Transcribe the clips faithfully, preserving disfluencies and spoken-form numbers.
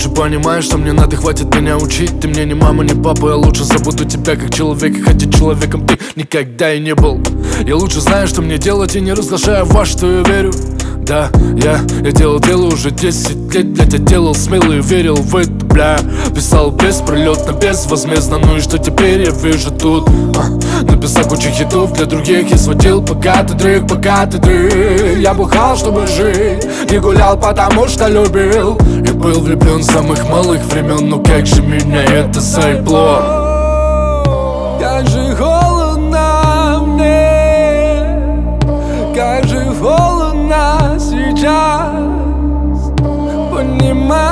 лучше понимаешь, что мне надо, хватит меня учить. Ты мне не мама, не папа, я лучше забуду тебя как человека, хотя человеком ты никогда и не был. Я лучше знаю, что мне делать, и не разглашаю во что я верю. Да, я, я делал дело уже десять лет, блядь, я делал смело и верил в это, бля. Писал беспролетно, безвозмездно, ну и что теперь я вижу тут? а, Написал кучу хитов для других и сводил пока ты дрых, пока ты дрых. Я бухал, чтобы жить, не гулял, потому что любил. Я был влюблен с самых малых времен, но как же меня это заебло. Как же холодно мне, как же холодно сейчас. Понимать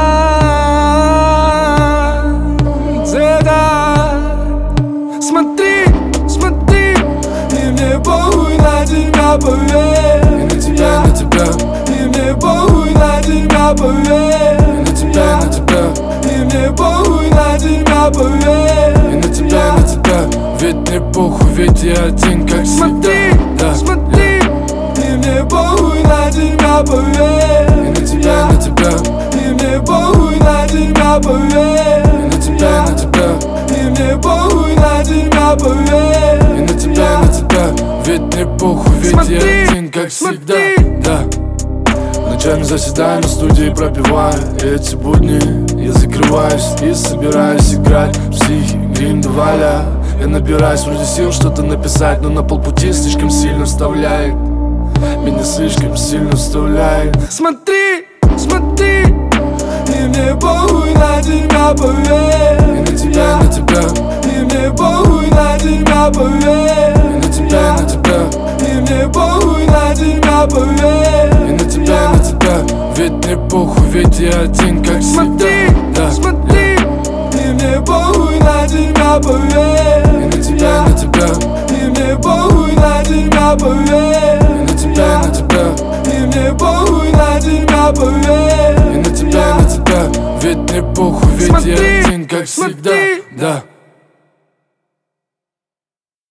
это. Смотри, смотри, и мне похуй на тебя, поверь. И на тебя, на тебя, и мне похуй на тебя, поверь. и на тебя, на тебя, и мне похуй на тебя, поверь. и на тебя, на тебя. Ведь не похуй, ведь я один, как Смотри, всегда. Да, смотри, и мне похуй на тебя, поверь. и на тебя, на тебя, И мне похуй на тебя, поверь. и на тебя, на тебя, И мне похуй на тебя, поверь. и на тебя, на тебя. Ведь не похуй, ведь Смотри, я один, как всегда. смотри. Да. Ночами заседаю на студии, пропиваю эти будни. Я закрываюсь и собираюсь играть в психи, гриндваля. Я набираюсь вроде сил что-то написать, но на полпути слишком сильно вставляет. Меня слишком сильно вставляет. Смотри, смотри, и мне похуй на тебя, поверь. И на тебя, на тебя, И мне похуй на тебя, поверь. и на тебя, на тебя, И мне похуй на тебя, поверь. и на тебя, на тебя. Ведь не похуй, ведь я один, как Смотри, всегда. Да, смотри, и мне похуй на тебя, поверь. и на тебя, на тебя, И мне похуй на тебя, поверь. и на тебя, на тебя, И мне похуй на тебя, поверь. и на тебя, на тебя. Ведь не похуй, ведь Смотри, я один, как всегда. смотри. Да.